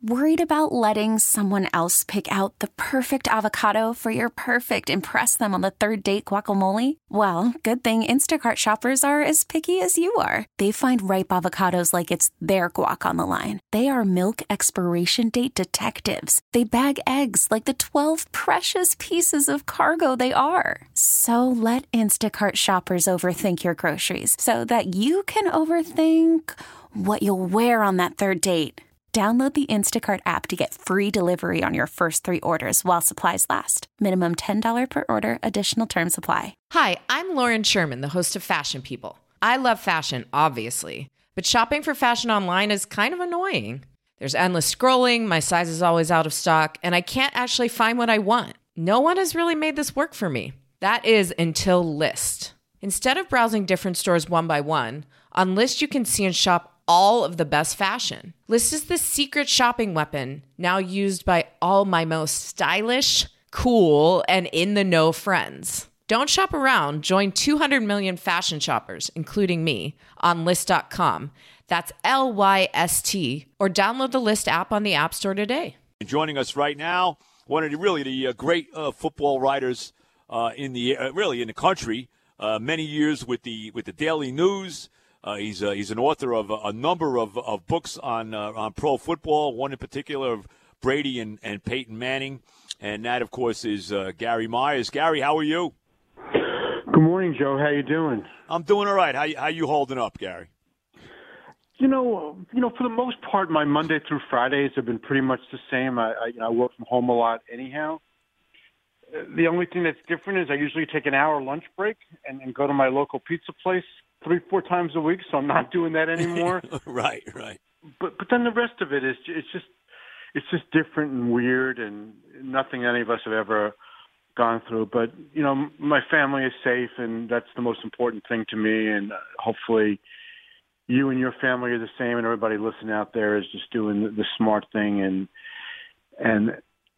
Worried about letting someone else pick out the perfect avocado for your perfect impress them on the third date guacamole? Well, good thing Instacart shoppers are as picky as you are. They find ripe avocados like it's their guac on the line. They are milk expiration date detectives. They bag eggs like the 12 precious pieces of cargo they are. So let Instacart shoppers overthink your groceries so that you can overthink what you'll wear on that third date. Download the Instacart app to get free delivery on your first 3 orders while supplies last. Minimum $10 per order. Additional terms apply. Hi, I'm Lauren Sherman, the host of Fashion People. I love fashion, obviously, but shopping for fashion online is kind of annoying. There's endless scrolling, my size is always out of stock, and I can't actually find what I want. No one has really made this work for me. That is until Lyst. Instead of browsing different stores one by one, on Lyst you can see and shop all of the best fashion. Lyst is the secret shopping weapon now used by all my most stylish, cool, and in-the-know friends. Don't shop around. Join 200 million fashion shoppers, including me, on Lyst.com. That's Lyst, or download the Lyst app on the App Store today. Joining us right now, one of the great football writers in the country. Many years with the Daily News. He's an author of a number of books on pro football. One in particular of Brady and Peyton Manning, and that of course is Gary Myers. Gary, how are you? Good morning, Joe. How you doing? I'm doing all right. How you holding up, Gary? You know, for the most part, my Monday through Fridays have been pretty much the same. I work from home a lot anyhow. The only thing that's different is I usually take an hour lunch break and go to my local pizza place 3-4 times a week, so I'm not doing that anymore. Right. But then the rest of it is it's just different and weird, and nothing any of us have ever gone through. But my family is safe, and that's the most important thing to me. And hopefully, you and your family are the same, and everybody listening out there is just doing the smart thing and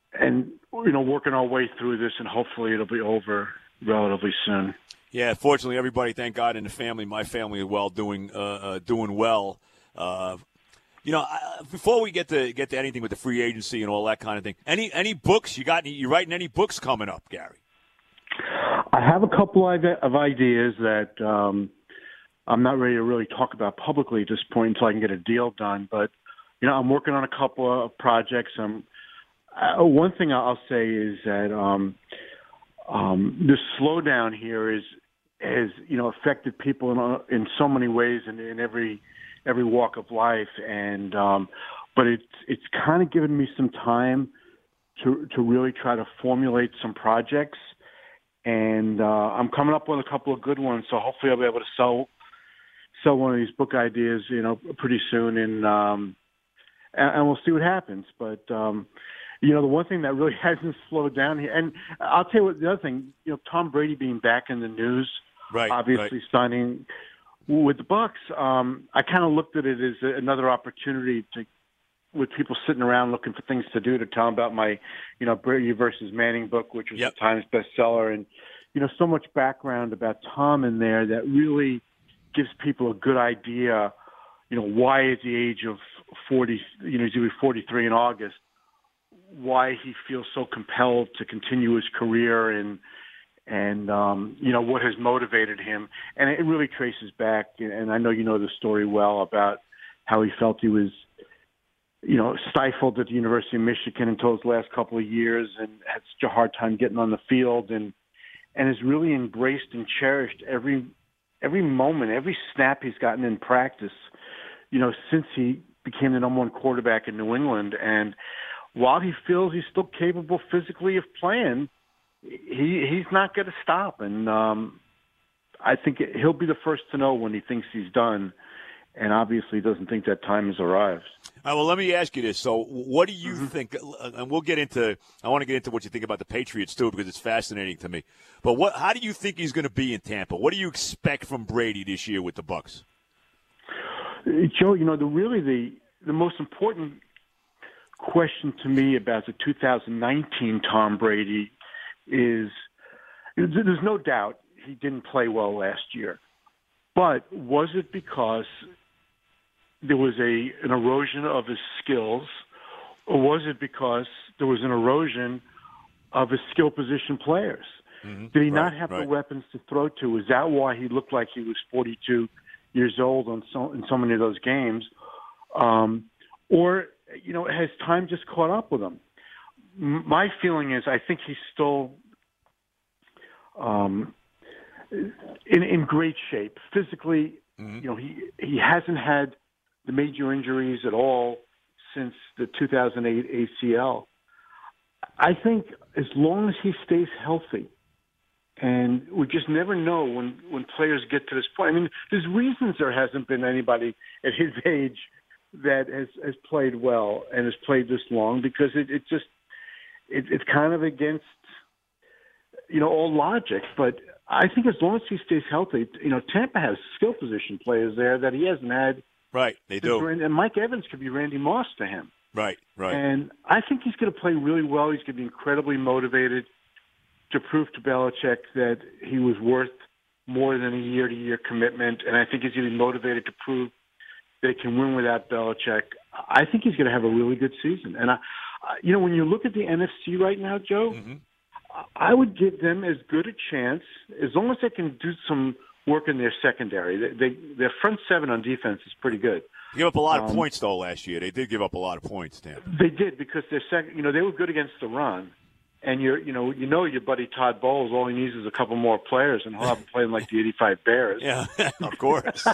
working our way through this, and hopefully it'll be over relatively soon. Yeah, fortunately, everybody, thank God, in the family, my family as well, doing well. Before we get to anything with the free agency and all that kind of thing, any books you got? You writing any books coming up, Gary? I have a couple of ideas that I'm not ready to really talk about publicly at this point until I can get a deal done. But I'm working on a couple of projects. One thing I'll say is that the slowdown here has affected people in so many ways in every walk of life, and but it's kind of given me some time to really try to formulate some projects, and I'm coming up with a couple of good ones. So hopefully I'll be able to sell one of these book ideas pretty soon, and we'll see what happens. But the one thing that really hasn't slowed down here, and I'll tell you what, the other thing, Tom Brady being back in the news, right, obviously signing with the Bucks, I kind of looked at it as another opportunity with people sitting around looking for things to do, to tell them about my, Brady versus Manning book, which was a Times bestseller, and so much background about Tom in there that really gives people a good idea, why at the age of 40, he's going to be 43 in August, why he feels so compelled to continue his career and what has motivated him. And it really traces back, and I know you know the story well, about how he felt he was, stifled at the University of Michigan until his last couple of years and had such a hard time getting on the field, and has really embraced and cherished every moment, every snap he's gotten in practice, since he became the number one quarterback in New England. And while he feels he's still capable physically of playing, he's not going to stop. And I think he'll be the first to know when he thinks he's done, and obviously doesn't think that time has arrived. All right, well, let me ask you this. So what do you think, and I want to get into what you think about the Patriots too, because it's fascinating to me. But how do you think he's going to be in Tampa? What do you expect from Brady this year with the Bucs? Joe, the most important question to me about the 2019 Tom Brady is, there's no doubt he didn't play well last year. But was it because there was an erosion of his skills, Or was it because there was an erosion of his skill position players? Mm-hmm. Did he not have the weapons to throw to? Is that why he looked like he was 42 years old in so many of those games? Or, has time just caught up with him? My feeling is I think he's still in great shape. Physically, he hasn't had the major injuries at all since the 2008 ACL. I think as long as he stays healthy, and we just never know when players get to this point. I mean, there's reasons there hasn't been anybody at his age that has played well and has played this long, because it's kind of against, all logic. But I think as long as he stays healthy, Tampa has skill position players there that he hasn't had. Right, they do. And Mike Evans could be Randy Moss to him. Right. And I think he's going to play really well. He's going to be incredibly motivated to prove to Belichick that he was worth more than a year-to-year commitment. And I think he's going to be motivated to prove that he can win without Belichick. I think he's going to have a really good season. And, when you look at the NFC right now, Joe, I would give them as good a chance as long as they can do some work in their secondary. Their front seven on defense is pretty good. They gave up a lot of points, though, last year. They did give up a lot of points, Tampa. They did, because their second, they were good against the run. And your buddy Todd Bowles, all he needs is a couple more players, and he'll have him playing like the '85 Bears. Yeah, of course.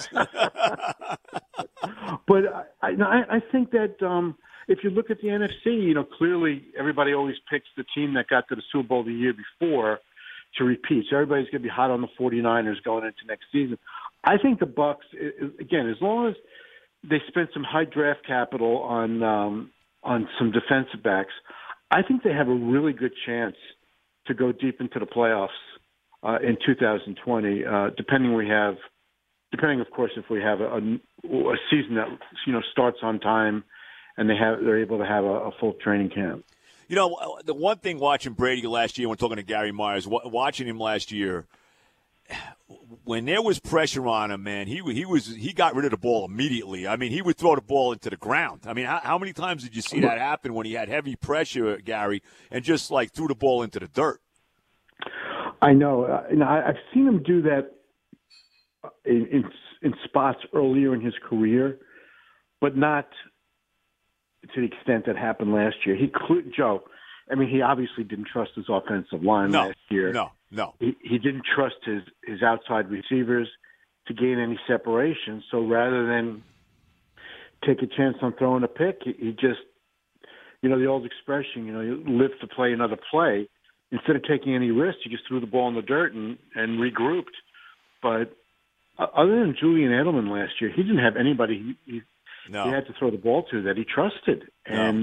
But I think that if you look at the NFC, clearly everybody always picks the team that got to the Super Bowl the year before to repeat. So everybody's going to be hot on the 49ers going into next season. I think the Bucs, again, as long as they spend some high draft capital on some defensive backs, I think they have a really good chance to go deep into the playoffs in 2020. Depending, of course, if we have a season that starts on time and they're able to have a full training camp. The one thing watching Brady last year, when talking to Gary Myers, watching him last year, when there was pressure on him, man, he got rid of the ball immediately. I mean, he would throw the ball into the ground. I mean, how many times did you see that happen when he had heavy pressure, Gary, and just like threw the ball into the dirt? I know. I've seen him do that in spots earlier in his career, but not to the extent that happened last year. He obviously didn't trust his offensive line last year. No. He didn't trust his outside receivers to gain any separation. So rather than take a chance on throwing a pick, he just, the old expression, you live to play another play. Instead of taking any risks, he just threw the ball in the dirt and regrouped. But other than Julian Edelman last year, he didn't have anybody he had to throw the ball to that he trusted. And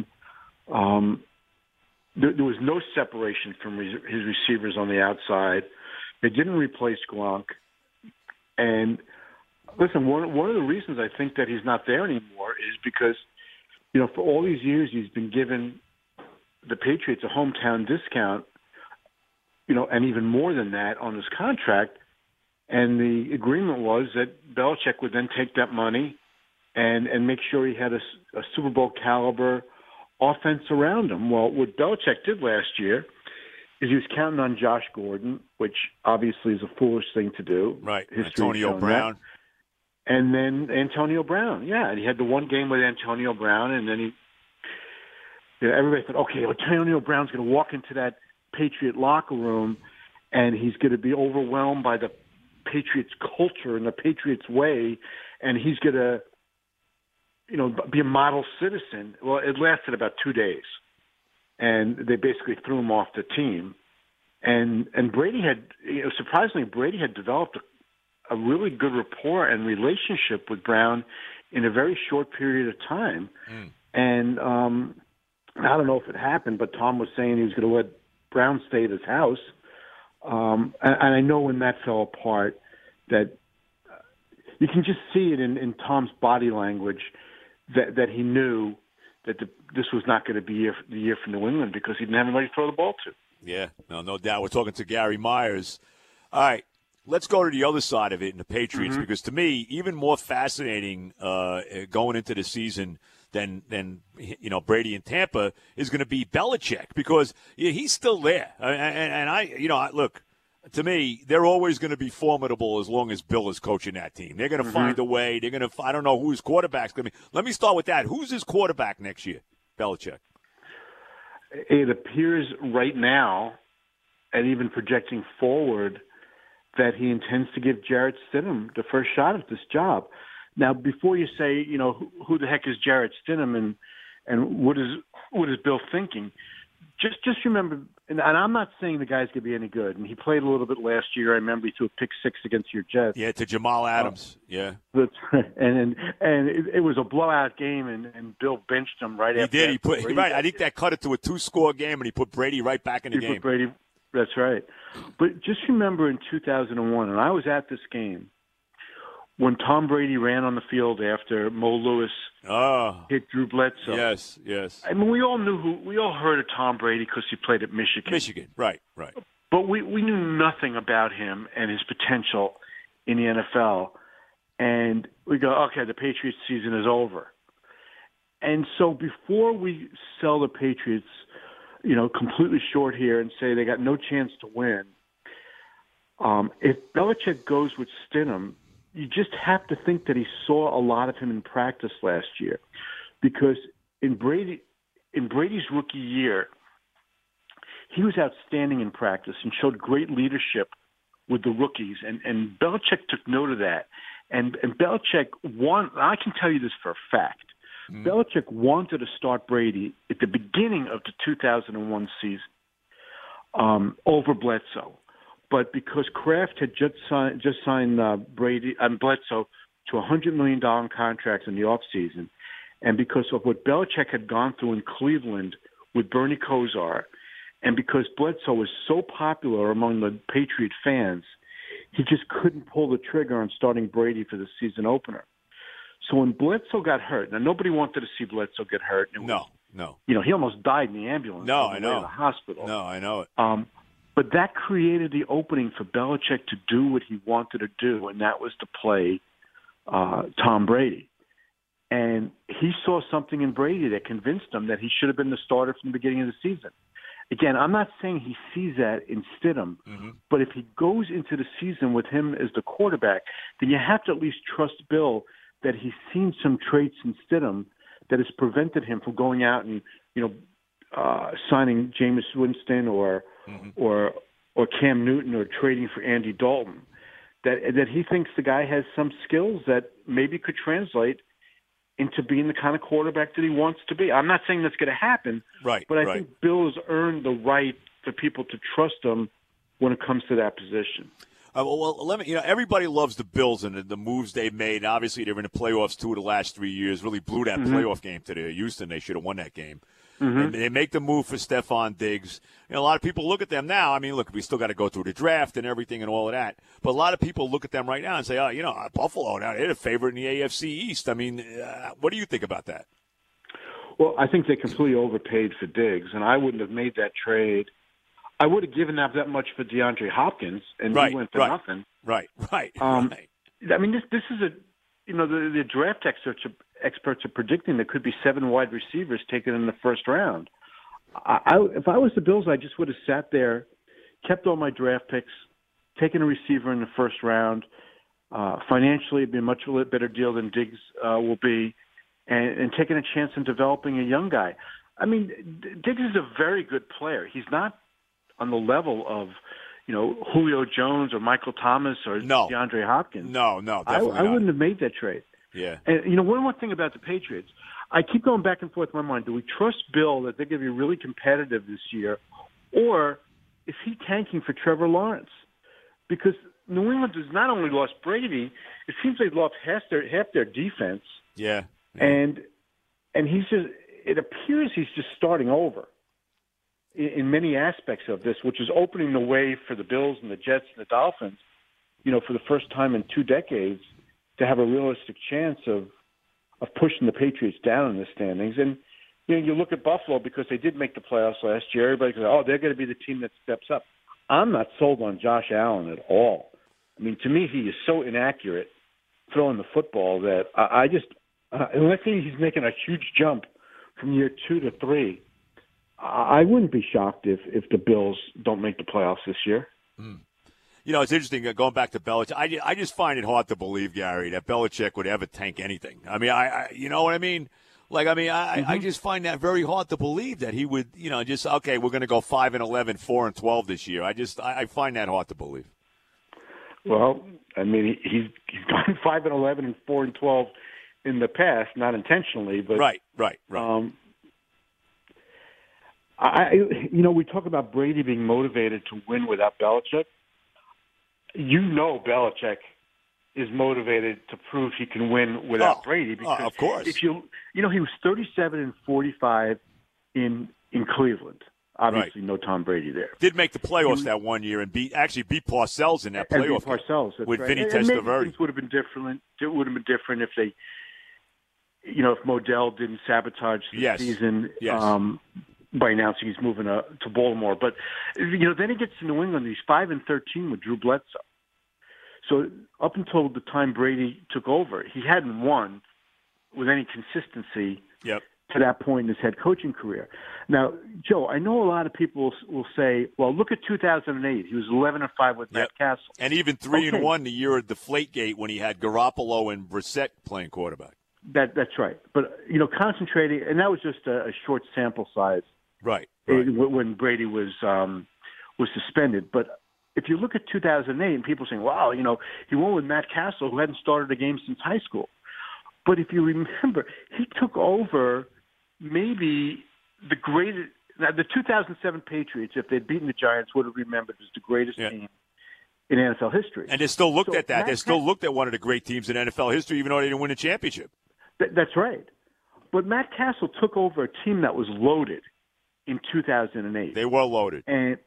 there was no separation from his receivers on the outside. They didn't replace Gronk. And listen, one of the reasons I think that he's not there anymore is because, for all these years he's been giving the Patriots a hometown discount, and even more than that on his contract. And the agreement was that Belichick would then take that money and make sure he had a Super Bowl caliber offense around him. Well, what Belichick did last year is he was counting on Josh Gordon, which obviously is a foolish thing to do. Right, Antonio Brown. And then Antonio Brown. Yeah, and he had the one game with Antonio Brown, and then everybody thought, okay, Antonio Brown's going to walk into that Patriot locker room, and he's going to be overwhelmed by the Patriots culture and the Patriots way, and he's going to be a model citizen. Well, it lasted about 2 days, and they basically threw him off the team. And Brady had, surprisingly, Brady had developed a really good rapport and relationship with Brown in a very short period of time. And I don't know if it happened, but Tom was saying he was going to let Brown stay at his house. And I know when that fell apart that you can just see it in Tom's body language that he knew that this was not going to be the year for New England because he didn't have anybody to throw the ball to. Yeah, no doubt. We're talking to Gary Myers. All right, let's go to the other side of it in the Patriots because to me, even more fascinating going into the season than Brady in Tampa is going to be Belichick, because he's still there. Look, to me, they're always going to be formidable as long as Bill is coaching that team. They're going to find a way. I don't know who his quarterback's going to be. Let me start with that. Who's his quarterback next year? Belichick. It appears right now, and even projecting forward, that he intends to give Jarrett Stidham the first shot at this job. Now, before you say, who the heck is Jarrett Stidham and what is Bill thinking, just remember, and I'm not saying the guy's going to be any good, and he played a little bit last year. I remember he threw a pick six against your Jets. Yeah, to Jamal Adams. Yeah. And it was a blowout game, and Bill benched him right after. He did. I think that cut it to a 2-score game, and he put Brady right back in the game. Put Brady. That's right. But just remember in 2001, and I was at this game, when Tom Brady ran on the field after Mo Lewis hit Drew Bledsoe. Yes. I mean, we all heard of Tom Brady because he played at Michigan. Right. But we knew nothing about him and his potential in the NFL. And we go, okay, the Patriots season is over. And so before we sell the Patriots, completely short here and say they got no chance to win, if Belichick goes with Stidham, you just have to think that he saw a lot of him in practice last year, because in Brady's rookie year, he was outstanding in practice and showed great leadership with the rookies, and Belichick took note of that. And Belichick I can tell you this for a fact, Belichick wanted to start Brady at the beginning of the 2001 season over Bledsoe. But because Kraft had just signed Brady and Bledsoe to $100 million contracts in the offseason, and because of what Belichick had gone through in Cleveland with Bernie Kosar, and because Bledsoe was so popular among the Patriot fans, he just couldn't pull the trigger on starting Brady for the season opener. So when Bledsoe got hurt, now nobody wanted to see Bledsoe get hurt. No. He almost died in the ambulance. No, on I the way know. to the hospital. No, I know it. But that created the opening for Belichick to do what he wanted to do, and that was to play Tom Brady. And he saw something in Brady that convinced him that he should have been the starter from the beginning of the season. Again, I'm not saying he sees that in Stidham, but if he goes into the season with him as the quarterback, then you have to at least trust Bill that he's seen some traits in Stidham that has prevented him from going out and, signing Jameis Winston or Cam Newton or trading for Andy Dalton. That he thinks the guy has some skills that maybe could translate into being the kind of quarterback that he wants to be. I'm not saying that's going to happen, but I think Bill has earned the right for people to trust him when it comes to that position. Let me. Everybody loves the Bills and the moves they've made. Obviously, they're in the playoffs 2 of the last 3 years. Really blew that playoff game to Houston. They should have won that game. They make the move for Stephon Diggs. A lot of people look at them now. I mean, look, we still got to go through the draft and everything and all of that. But a lot of people look at them right now and say, Buffalo, now they're the favorite in the AFC East. I mean, what do you think about that? Well, I think they completely overpaid for Diggs, and I wouldn't have made that trade. I would have given up that much for DeAndre Hopkins, and he went for nothing. Right. I mean, this is the draft experts are predicting there could be 7 wide receivers taken in the first round. If I was the Bills, I just would have sat there, kept all my draft picks, taken a receiver in the first round. Financially, it'd be a much better deal than Diggs will be, and taking a chance in developing a young guy. I mean, Diggs is a very good player. He's not on the level of, Julio Jones or Michael Thomas or DeAndre Hopkins. No, definitely I wouldn't have made that trade. Yeah. And, one more thing about the Patriots. I keep going back and forth in my mind. Do we trust Bill that they're going to be really competitive this year, or is he tanking for Trevor Lawrence? Because New England has not only lost Brady, it seems they've lost half their defense. Yeah. And it appears he's just starting over in many aspects of this, which is opening the way for the Bills and the Jets and the Dolphins, for the first time in 2 decades, to have a realistic chance of pushing the Patriots down in the standings. And, you look at Buffalo because they did make the playoffs last year. Everybody goes, they're going to be the team that steps up. I'm not sold on Josh Allen at all. I mean, to me, he is so inaccurate throwing the football that unless he's making a huge jump from year 2 to 3, I wouldn't be shocked if the Bills don't make the playoffs this year. You know, it's interesting, going back to Belichick. I just find it hard to believe, Gary, that Belichick would ever tank anything. I mean, I you know what I mean? Like, I mean, I just find that very hard to believe that he would, you know, just, okay, we're going to go 5-11, 4-12 this year. I find that hard to believe. Well, I mean, he's gone 5-11 and 4-12 in the past, not intentionally, but Right. We talk about Brady being motivated to win without Belichick. You know, Belichick is motivated to prove he can win without Brady because of course. if he was 37-45 in Cleveland. Obviously, no Tom Brady there. Did make the playoffs that one year and beat Parcells in that playoff game. Parcells, that's with right. Vinny And Testaverde. Things would have been different. It would have been different if they, if Modell didn't sabotage the season by announcing he's moving to Baltimore. But then he gets to New England. He's 5-13 with Drew Bledsoe. So up until the time Brady took over, he hadn't won with any consistency. Yep. To that point in his head coaching career. Now, Joe, I know a lot of people will say, well, look at 2008. He was 11-5 with Matt Castle. And even 3-1 the year of Deflategate when he had Garoppolo and Brissett playing quarterback. That's right. But, concentrating, and that was just a short sample size. Right. When Brady was suspended. But if you look at 2008 and people saying, wow, he won with Matt Castle, who hadn't started a game since high school. But if you remember, he took over maybe the 2007 Patriots, if they'd beaten the Giants, would have remembered as the greatest team in NFL history. And they still looked at that. They still looked at one of the great teams in NFL history, even though they didn't win a championship. That's right. But Matt Castle took over a team that was loaded in 2008. They were loaded. And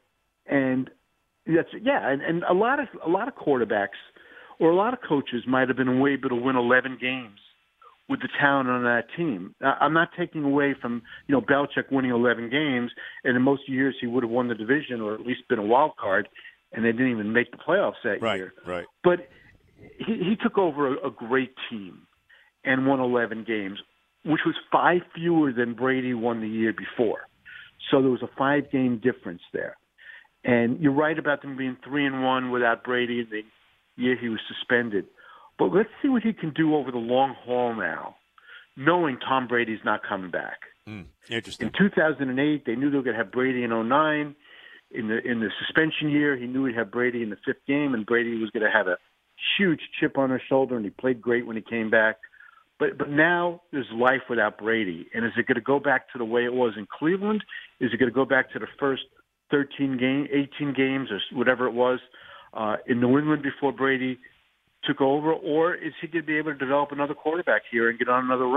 that's and a lot of quarterbacks or a lot of coaches might have been able to win 11 games with the talent on that team. I'm not taking away from, Belichick winning 11 games, and in most years he would have won the division or at least been a wild card, and they didn't even make the playoffs that year. Right. But he took over a great team and won 11 games, which was 5 fewer than Brady won the year before. So there was a 5-game difference there. And you're right about them being 3-1 without Brady the year he was suspended. But let's see what he can do over the long haul now, knowing Tom Brady's not coming back. Interesting. In 2008, they knew they were going to have Brady in 2009. In the suspension year, he knew he'd have Brady in the 5th game, and Brady was going to have a huge chip on his shoulder, and he played great when he came back. But now there's life without Brady. And is it going to go back to the way it was in Cleveland? Is it going to go back to the first 18 games, or whatever it was, in New England before Brady took over, or is he going to be able to develop another quarterback here and get on another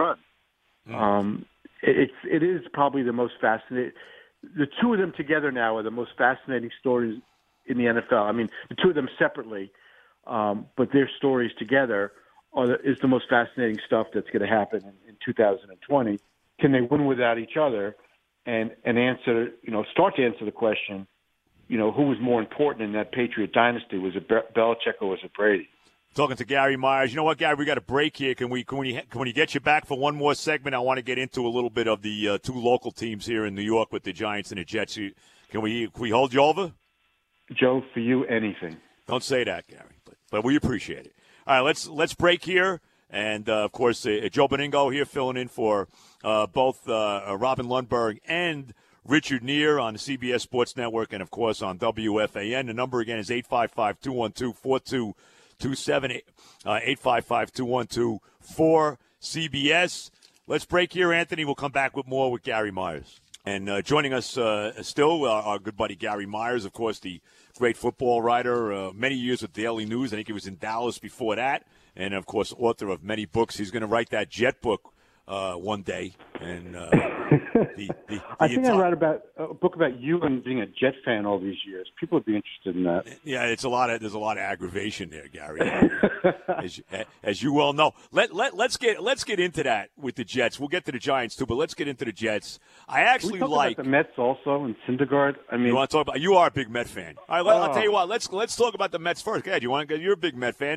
run? It is probably the most fascinating. The two of them together now are the most fascinating stories in the NFL. I mean, the two of them separately, but their stories together is the most fascinating stuff that's going to happen in 2020. Can they win without each other and answer, start to answer the question, who was more important in that Patriot dynasty? Was it Belichick or was it Brady? Talking to Gary Myers. You know what, Gary? We got a break here. Can we get you back for one more segment? I want to get into a little bit of the two local teams here in New York with the Giants and the Jets. Can we hold you over? Joe, for you, anything. Don't say that, Gary, but we appreciate it. All right, let's break here. And, of course, Joe Beningo here filling in for both Robin Lundberg and Richard Neer on the CBS Sports Network and, of course, on WFAN. The number, again, is 855-212-4227, 855-212-4CBS. Let's break here, Anthony. We'll come back with more with Gary Myers. And joining us still, our good buddy Gary Myers, of course, the great football writer, many years with Daily News. I think he was in Dallas before that. And, of course, author of many books. He's going to write that Jet book one day. And I think I read about a book about you and being a Jet fan all these years. People would be interested in that. Yeah, there's a lot of aggravation there, Gary, as you well know. Let's get into that with the Jets. We'll get to the Giants too, but let's get into the Jets. I actually like the Mets also and Syndergaard. I mean, you want to talk about? You are a big Met fan. All right, I'll tell you what. Let's talk about the Mets first. Go ahead. You're a big Met fan.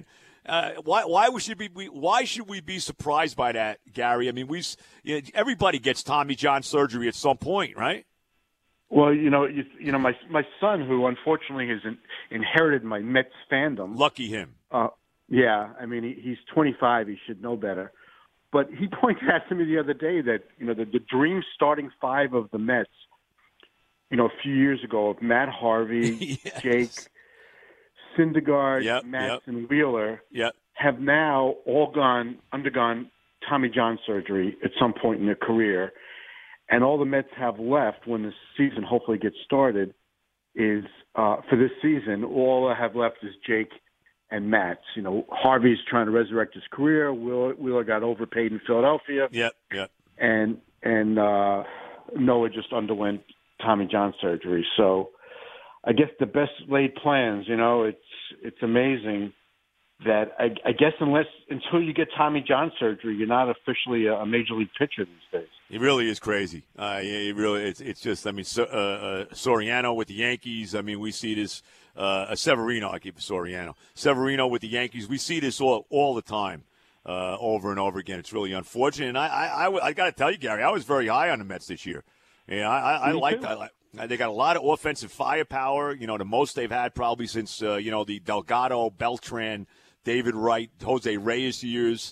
Why should we be surprised by that, Gary? I mean, everybody gets Tommy John surgery at some point, right? Well, my son, who unfortunately has inherited my Mets fandom. Lucky him. Yeah, I mean, he's 25. He should know better. But he pointed out to me the other day that the dream starting five of the Mets, a few years ago, of Matt Harvey, yes. Jake, Syndergaard, Madsen, Wheeler, have now all undergone Tommy John surgery at some point in their career. And all the Mets have left when the season hopefully gets started is, for this season, all I have left is Jake and Matz. Harvey's trying to resurrect his career. Wheeler got overpaid in Philadelphia. Yep. And Noah just underwent Tommy John surgery. So I guess the best laid plans, it's amazing that I guess until you get Tommy John surgery, you're not officially a major league pitcher these days. It really is crazy. It's just, I mean, Soriano with the Yankees. I mean, we see this. Severino, I keep Soriano. Severino with the Yankees. We see this all the time, over and over again. It's really unfortunate. And I got to tell you, Gary, I was very high on the Mets this year. Yeah, I like that. They got a lot of offensive firepower. The most they've had probably since the Delgado, Beltran, David Wright, Jose Reyes years.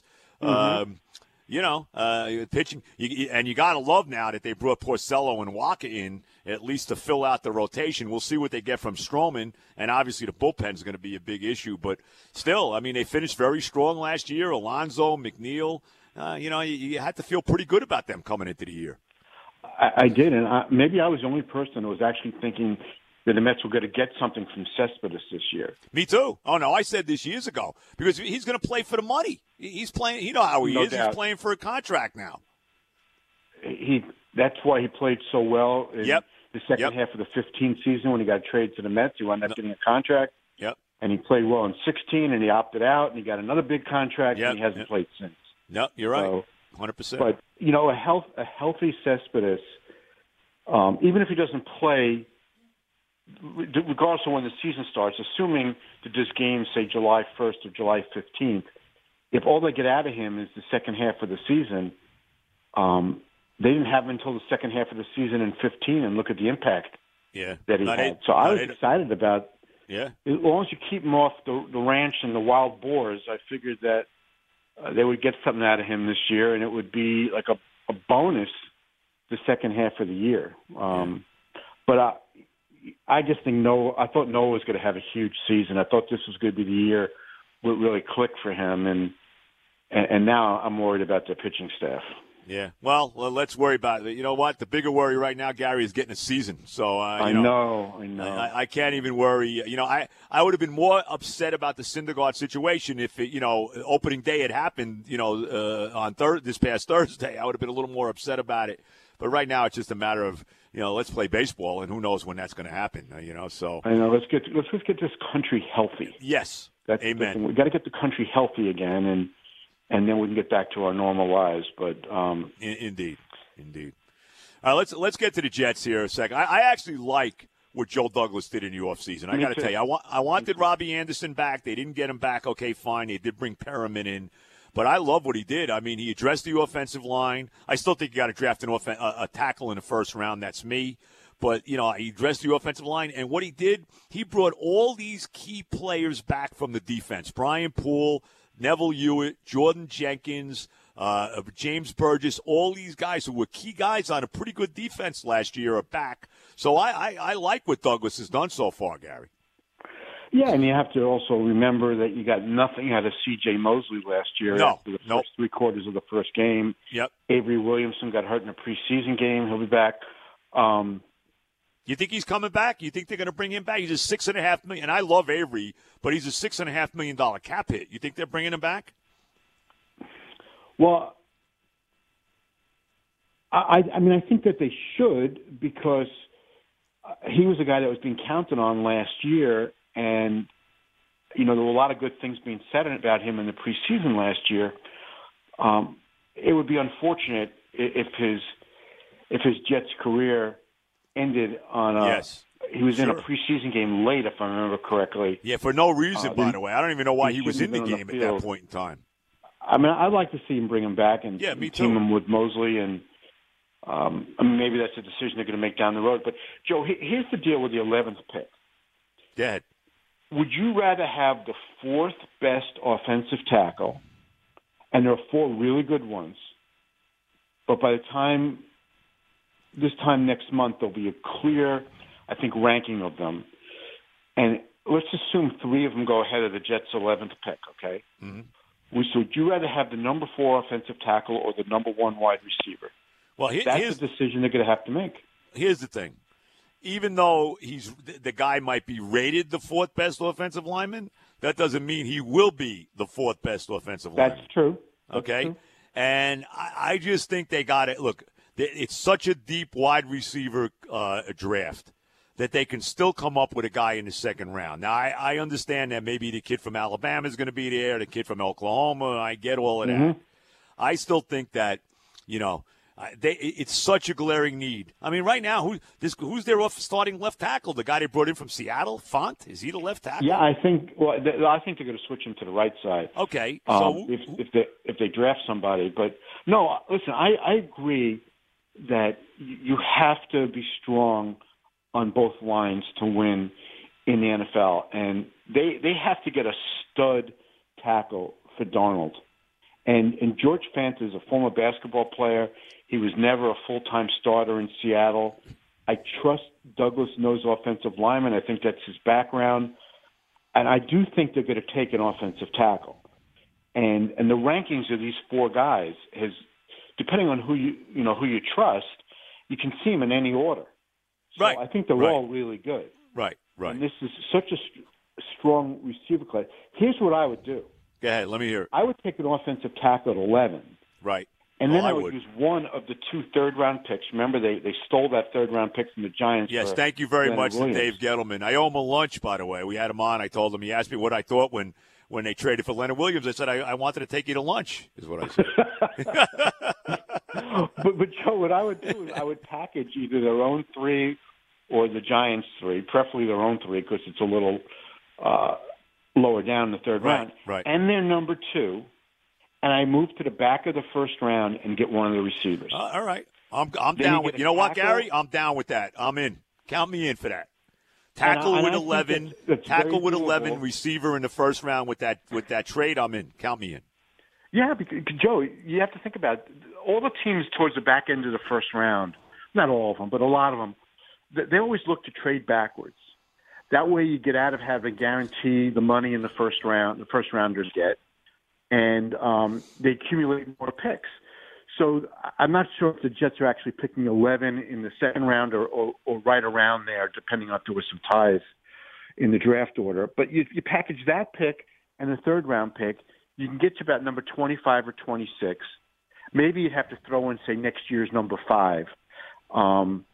Pitching, and you got to love now that they brought Porcello and Waka in, at least to fill out the rotation. We'll see what they get from Stroman, and obviously the bullpen is going to be a big issue. But still, I mean, they finished very strong last year. Alonso, McNeil, you had to feel pretty good about them coming into the year. I did, and maybe I was the only person who was actually thinking that the Mets were going to get something from Cespedes this year. Me too. Oh, no, I said this years ago because he's going to play for the money. He's playing. You know how he is. Doubt. He's playing for a contract now. That's why he played so well in the second half of the 15 season when he got traded to the Mets. He wound up getting a contract. Yep. And he played well in 16, and he opted out, and he got another big contract, and he hasn't played since. No, you're right. 100%. But, a healthy Cespedes, even if he doesn't play, regardless of when the season starts, assuming that this game, say, July 1st or July 15th, if all they get out of him is the second half of the season, they didn't have him until the second half of the season in 15, and look at the impact that he had. So I was excited about as long as you keep him off the ranch and the wild boars, I figured that they would get something out of him this year, and it would be like a bonus the second half of the year. But I just think I thought Noah was going to have a huge season. I thought this was going to be the year where it really clicked for him, and now I'm worried about the pitching staff. Yeah, well, let's worry about it. You know what? The bigger worry right now, Gary, is getting a season. So I know. I can't even worry. I would have been more upset about the Syndergaard situation if opening day had happened. On this past Thursday, I would have been a little more upset about it. But right now, it's just a matter of let's play baseball, and who knows when that's going to happen. So I know. Let's get this country healthy. Yes, amen. We got to get the country healthy again, and then we can get back to our normal lives. But indeed. All right, let's get to the Jets here a second. I actually like what Joe Douglas did in the offseason. I got to tell you, I wanted Robbie Anderson back. They didn't get him back. Okay, fine. They did bring Perriman in. But I love what he did. I mean, he addressed the offensive line. I still think you got to draft a tackle in the first round. That's me. But, he addressed the offensive line. And what he did, he brought all these key players back from the defense. Brian Poole, Neville Hewitt, Jordan Jenkins, James Burgess, all these guys who were key guys on a pretty good defense last year are back. So I like what Douglas has done so far, Gary. Yeah, and you have to also remember that you got nothing out of C.J. Mosley last year after the first 3 quarters of the first game. Yep. Avery Williamson got hurt in a preseason game. He'll be back. You think he's coming back? You think they're going to bring him back? He's a $6.5 million. And I love Avery, but he's a $6.5 million cap hit. You think they're bringing him back? Well, I think that they should, because he was a guy that was being counted on last year. And, there were a lot of good things being said about him in the preseason last year. It would be unfortunate if his Jets career ended on He was in a preseason game late, if I remember correctly. Yeah, for no reason, by the way. I don't even know why he was in the game at that point in time. I mean, I'd like to see him bring him back and me team too. him with Mosley, and I mean, maybe that's a decision they're going to make down the road. But, Joe, here's the deal with the 11th pick. Go ahead. Would you rather have the fourth best offensive tackle, and there are four really good ones, but by the time this time next month there'll be a clear, I think, ranking of them, and let's assume three of them go ahead of the Jets' 11th pick, okay? Mm-hmm. So would you rather have the number 4 offensive tackle or the number 1 wide receiver? Well, that's the decision they're going to have to make. Here's the thing. Even though the guy might be rated the fourth best offensive lineman, that doesn't mean he will be the fourth best offensive lineman. That's true. Okay? True. And I just think they got it. Look, it's such a deep wide receiver draft that they can still come up with a guy in the second round. Now, I understand that maybe the kid from Alabama is going to be there, the kid from Oklahoma. I get all of that. I still think that, it's such a glaring need. I mean, right now, who's their starting left tackle? The guy they brought in from Seattle, Font? Is he the left tackle? Yeah, I think they're going to switch him to the right side. Okay, so if they draft somebody, but no, listen, I agree that you have to be strong on both lines to win in the NFL, and they have to get a stud tackle for Darnold. And George Fant is a former basketball player. He was never a full-time starter in Seattle. I trust Douglas knows offensive lineman. I think that's his background. And I do think they're going to take an offensive tackle. And the rankings of these four guys has, depending on who you trust, you can see them in any order. So right. I think they're all really good. Right. And this is such a strong receiver class. Here's what I would do. Go ahead. Let me hear it. I would take an offensive tackle at 11. Right. And then I would use one of the 2 third-round picks. Remember, they stole that third-round pick from the Giants. Yes, thank you very much to Dave Gettleman. I owe him a lunch, by the way. We had him on. I told him, he asked me what I thought when they traded for Leonard Williams. I said, I wanted to take you to lunch, is what I said. but Joe, what I would do is I would package either their own 3 or the Giants' 3, preferably their own 3 because it's a little lower down in the third round. Right. And their number 2. And I move to the back of the first round and get one of the receivers. All right. I'm down with it. You know what, Gary? I'm down with that. I'm in. Count me in for that. Tackle with 11. Tackle with 11. Receiver in the first round with that trade. I'm in. Count me in. Yeah, because, Joe, you have to think about it. All the teams towards the back end of the first round, not all of them, but a lot of them, they always look to trade backwards. That way you get out of having to guarantee the money in the first round, the first rounders get. And they accumulate more picks. So I'm not sure if the Jets are actually picking 11 in the second round or right around there, depending on if there were some ties in the draft order. But you package that pick and the third-round pick, you can get to about number 25 or 26. Maybe you'd have to throw in, say, next year's number 5. And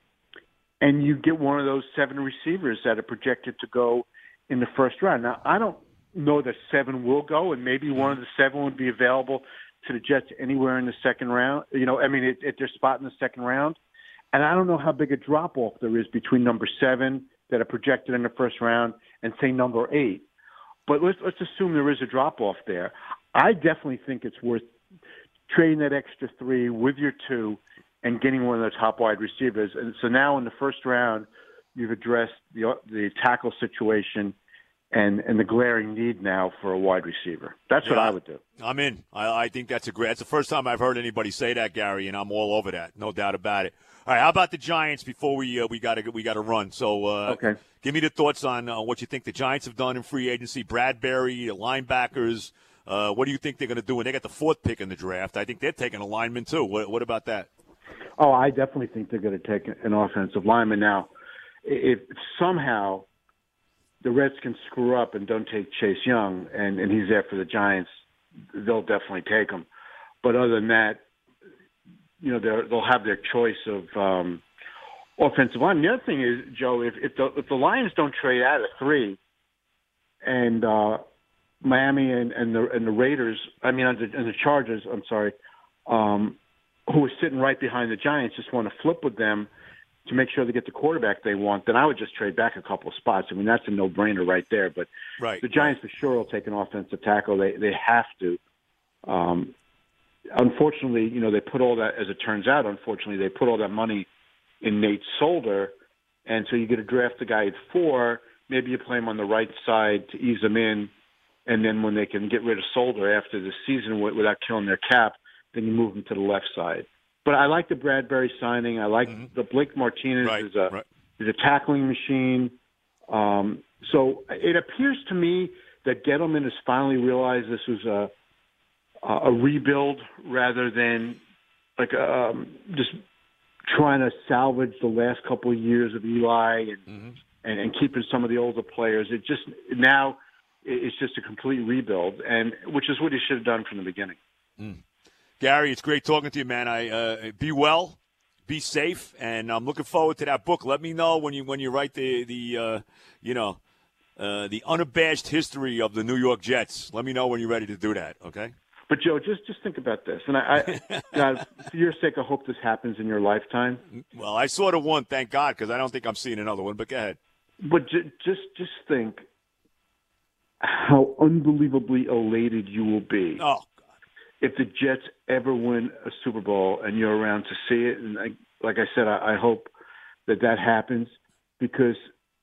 you get one of those 7 receivers that are projected to go in the first round. Now, I don't know that 7 will go, and maybe one of the 7 would be available to the Jets anywhere in the second round. At their spot in the second round. And I don't know how big a drop-off there is between number 7 that are projected in the first round and, say, number 8. But let's assume there is a drop-off there. I definitely think it's worth trading that extra 3 with your 2 and getting one of the top wide receivers. And so now in the first round, you've addressed the tackle situation and the glaring need now for a wide receiver. That's what I would do. I'm in. I think that's the first time I've heard anybody say that, Gary, and I'm all over that. No doubt about it. All right, how about the Giants before we got to run? So okay. Give me the thoughts on what you think the Giants have done in free agency. Bradbury, the linebackers. What do you think they're going to do when they got the 4th pick in the draft? I think they're taking a lineman too. What about that? Oh, I definitely think they're going to take an offensive lineman. Now, if somehow the Redskins screw up and don't take Chase Young, and he's there for the Giants, they'll definitely take him. But other than that, they'll have their choice of offensive line. The other thing is, Joe, if the Lions don't trade out of 3, and Miami and the Raiders, and the Chargers, I'm sorry, who are sitting right behind the Giants, just want to flip with them to make sure they get the quarterback they want, then I would just trade back a couple of spots. I mean, that's a no-brainer right there. But the Giants for sure will take an offensive tackle. They have to. Unfortunately, they put all that, as it turns out, they put all that money in Nate Solder, and so you get to draft the guy at 4. Maybe you play him on the right side to ease him in, and then when they can get rid of Solder after the season without killing their cap, then you move him to the left side. But I like the Bradbury signing. I like the Blake Martinez is a tackling machine. So it appears to me that Gettleman has finally realized this was a rebuild rather than like just trying to salvage the last couple of years of Eli and keeping some of the older players. It's just a complete rebuild, and which is what he should have done from the beginning. Gary, it's great talking to you, man. Be well, be safe, and I'm looking forward to that book. Let me know when you write the unabashed history of the New York Jets. Let me know when you're ready to do that. Okay. But Joe, just think about this, and I God, for your sake, I hope this happens in your lifetime. Well, I saw the one, thank God, because I don't think I'm seeing another one. But go ahead. But just think how unbelievably elated you will be. Oh. If the Jets ever win a Super Bowl and you're around to see it, and like I said, I hope that happens, because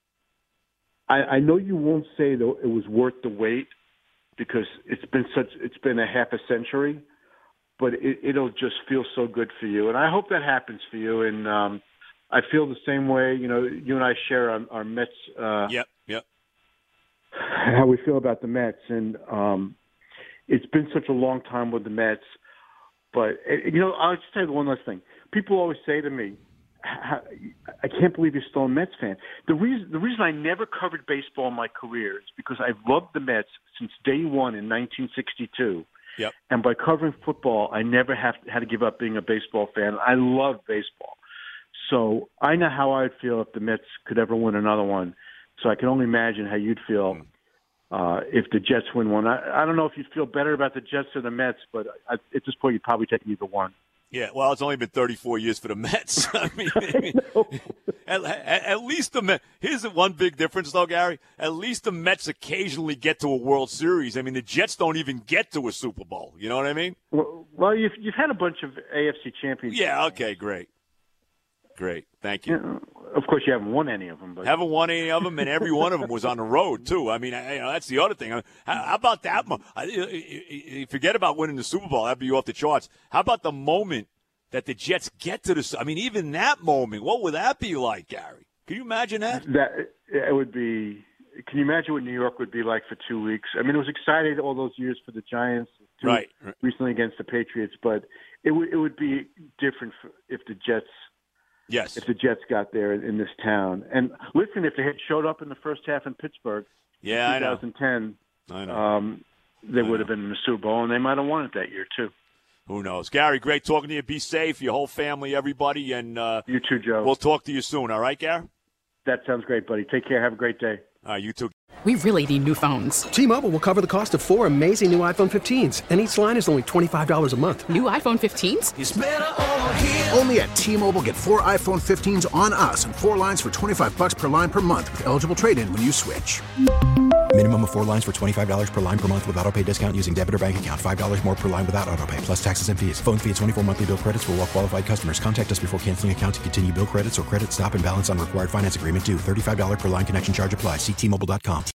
I know you won't say that it was worth the wait, because it's been a half a century, but it'll just feel so good for you, and I hope that happens for you. And I feel the same way. You and I share our Mets. Yep. How we feel about the Mets, and it's been such a long time with the Mets. But, I'll just tell you one last thing. People always say to me, I can't believe you're still a Mets fan. The reason I never covered baseball in my career is because I've loved the Mets since day one in 1962. Yep. And by covering football, I never had to give up being a baseball fan. I love baseball. So I know how I'd feel if the Mets could ever win another one. So I can only imagine how you'd feel if the Jets win one. I don't know if you'd feel better about the Jets or the Mets, but at this point you'd probably take either one. Yeah, well, it's only been 34 years for the Mets. I mean at least the Mets. Here's the one big difference, though, Gary. At least the Mets occasionally get to a World Series. I mean, the Jets don't even get to a Super Bowl. You know what I mean? Well, you've had a bunch of AFC championships. Yeah, okay, great. Thank you. Of course, you haven't won any of them. But. Haven't won any of them, and every one of them was on the road, too. I mean, that's the other thing. How about that? Forget about winning the Super Bowl. That'd be off the charts. How about the moment that the Jets get to the – I mean, even that moment, what would that be like, Gary? Can you imagine that? It would be – can you imagine what New York would be like for 2 weeks? I mean, it was exciting all those years for the Giants, right. recently against the Patriots, but it would be different if the Jets – yes. If the Jets got there in this town. And listen, if they had showed up in the first half in Pittsburgh in 2010, I know. They would have been in the Super Bowl, and they might have won it that year, too. Who knows? Gary, great talking to you. Be safe, your whole family, everybody. And you too, Joe. We'll talk to you soon, all right, Gary? That sounds great, buddy. Take care. Have a great day. All right, you too. We really need new phones. T-Mobile will cover the cost of 4 amazing new iPhone 15s, and each line is only $25 a month. New iPhone 15s? It's better over here. Only at T-Mobile, get 4 iPhone 15s on us and 4 lines for $25 per line per month with eligible trade-in when you switch. Minimum of 4 lines for $25 per line per month with autopay discount using debit or bank account. $5 more per line without autopay, plus taxes and fees. Phone fee at 24 monthly bill credits for well-qualified customers. Contact us before canceling account to continue bill credits or credit stop and balance on required finance agreement due. $35 per line connection charge applies. See T-Mobile.com.